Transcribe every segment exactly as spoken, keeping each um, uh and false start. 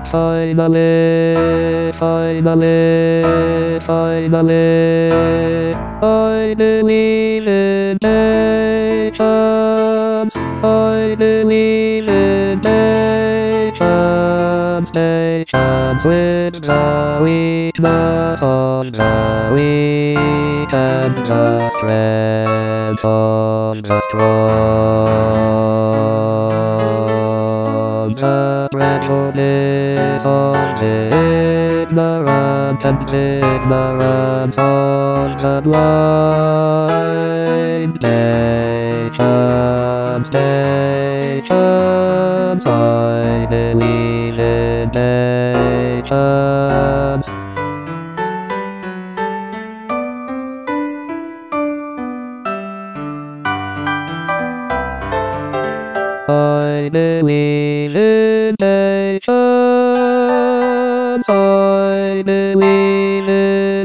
Finally, finally, finally, I believe in nations. I believe in nations. Nations with the weakness on the weak and the strength on the strong. The prejudice of the ignorant and ignorance of the blind. Nations, nations, I believe in nations. I believe in nations. I believe in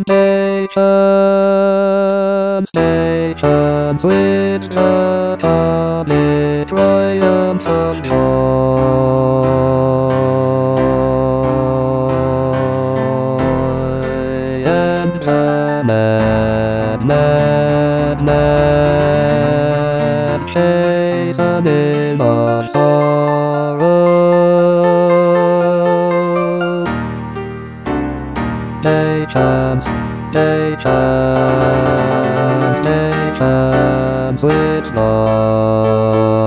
nations. Nations with the common triumph of joy. And the man, man, man, chastened on sorrow. Nations, nations, nations with love.